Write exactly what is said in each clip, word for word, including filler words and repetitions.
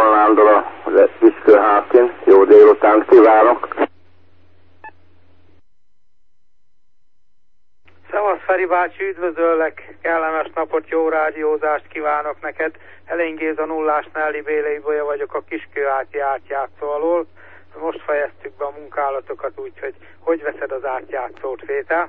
Szalon Nándor a Kiskőhátén. Jó délután kívánok! Szevasz Feri bácsi, üdvözöllek, kellemes napot, jó rádiózást kívánok neked. Elén Géza nullásnál Libélei Bolya vagyok a Kiskőháti átjátszó alól. Most fejeztük be a munkálatokat, úgyhogy hogy veszed az átjátszót, Fétel?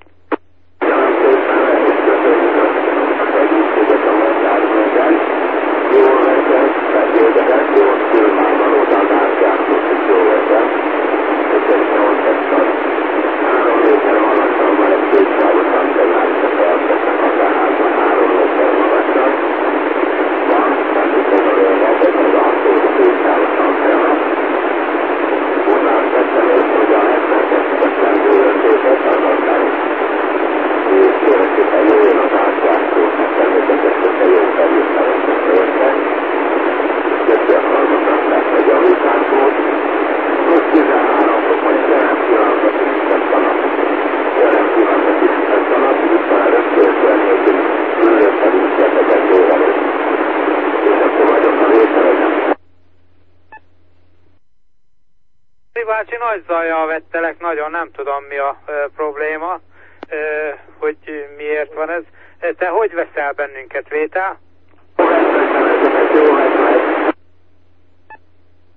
Bácsi, nagy zajjal vettelek, nagyon nem tudom mi a e, probléma, e, hogy miért van ez. Te hogy veszel bennünket, Vétel?